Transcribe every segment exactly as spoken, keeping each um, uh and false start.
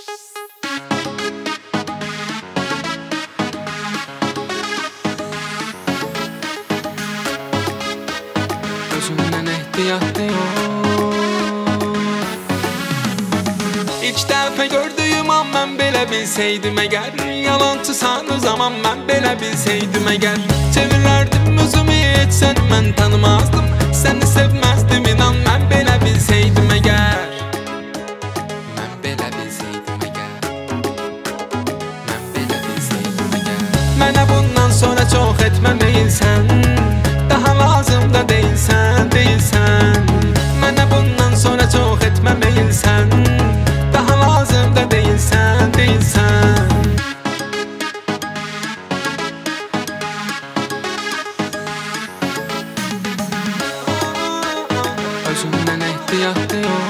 Özündən ehtiyatlı ol. İlk dəfə gördüyüm an mən belə bilsəydim əgər, yalançısan o zaman mən belə bilsəydim əgər, çevirərdim özümü heç səni mən tanımazdım, səni sevməzdim inan mən belə bilsəydim əgər. Mən belə bilsəydim əgər, mən belə bilsəydim əgər. Mənə bundan sonra çox etməməyilsən, daha lazım da deyilsən, deyilsən. Mənə bundan sonra çox etməməyilsən, daha lazım da deyilsən, deyilsən. Özündən ehtiyatlı ol.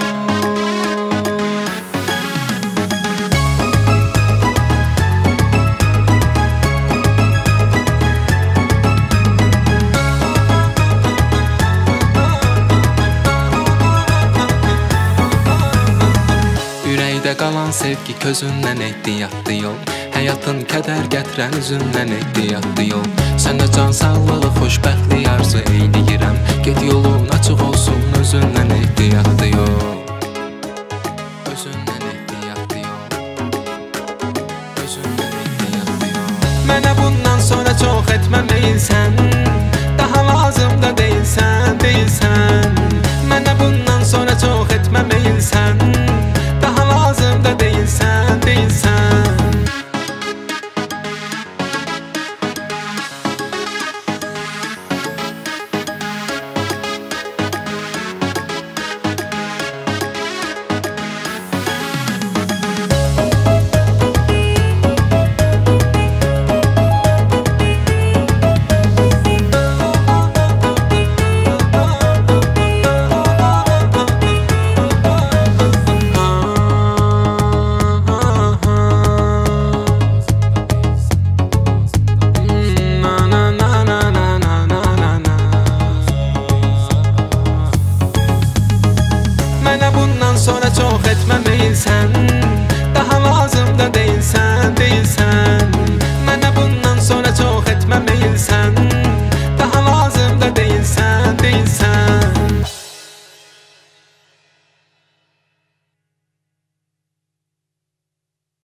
Ürəkdə qalan sevgi közündən ehtiyatlı yol, həyatın kədər gətirən üzündən ehtiyatlı yol. Sənə can sağlığı, xoşbəxtlik arzu eyləyirəm, get yolun açıq olsun özündən ehtiyatlı yol. Özündən ehtiyatlı yol. Özündən ehtiyatlı yol. Mənə bundan sonra çox etməməyilsən, daha lazım da deyilsən, deyilsən.